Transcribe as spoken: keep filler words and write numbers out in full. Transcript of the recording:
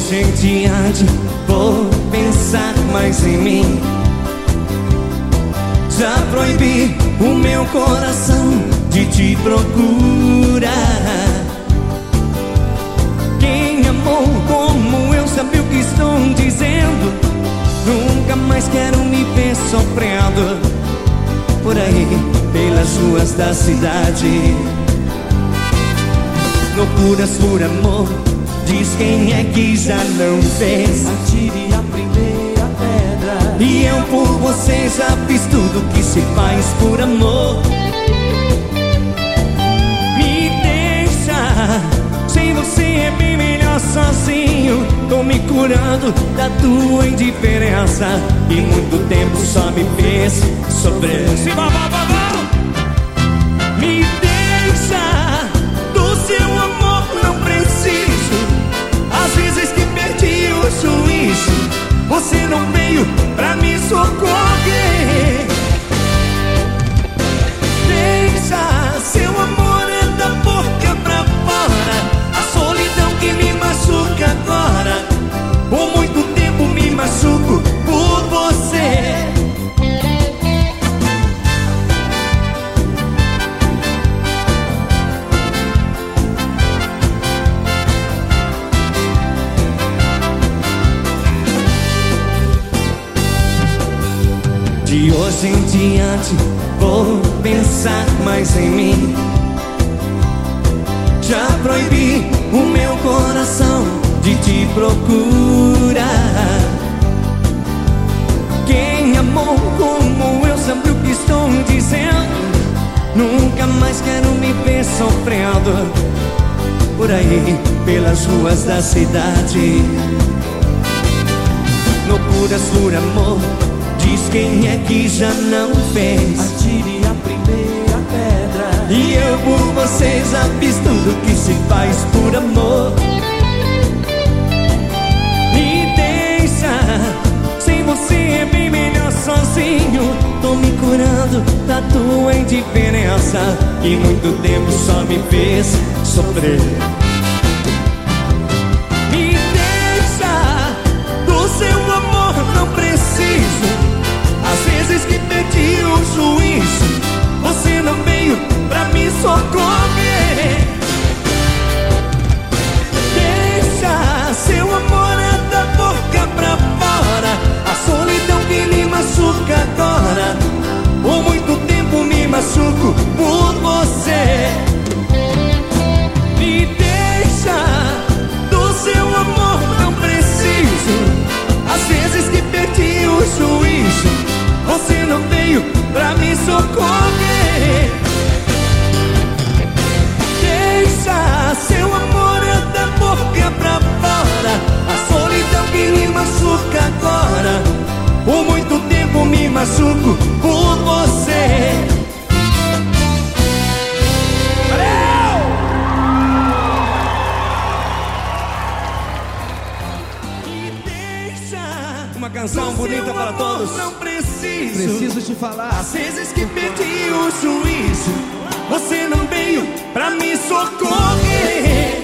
hoje em diante vou pensar mais em mim. Já proibi o meu coração de te procurar. Quem amou como eu sabe o que estou dizendo. Nunca mais quero me ver sofrendo por aí, pelas ruas da cidade. Loucuras por amor, diz quem é que já não fez. Atire a primeira pedra. E eu por você já fiz tudo que se faz por amor. Me deixa, sem você é bem melhor sozinho. Tô me curando da tua indiferença e muito tempo só me fez sofrer. Me deixa, do seu amor não preciso. Às vezes que perdi o juízo, você não veio pra me socorrer. Deixa, seu amor é da boca pra fora. A solidão que me machuca agora. Por muito tempo me machuco por você. De hoje em diante vou pensar mais em mim. Já proibi o meu coração de te procurar. Quem amou como eu sabe o que estou dizendo. Nunca mais quero me ver sofrendo por aí, pelas ruas da cidade. Loucuras por amor, diz quem é que já não fez. Atire a primeira pedra. E eu por você já fiz tudo que se faz por amor. Me deixa, sem você é bem melhor sozinho. Tô me curando da tua indiferença que muito tempo só me fez sofrer. Me deixa, do seu amor não preciso. Às vezes que perdi o juízo, você não veio pra me socorrer. Deixa, seu amor é da boca pra fora. A solidão que me machuca agora. Por muito tempo me machuco por você. Me deixa, do seu amor não preciso. Às vezes que perdi o juízo, você não veio pra me socorrer. Deixa, seu amor é da boca pra fora. A solidão que me machuca agora. Por muito tempo me machuco por você. Valeu! Me deixa, uma canção bonita para todos. Não preciso, Preciso te falar. às vezes que perdi o juízo, você não veio pra me socorrer.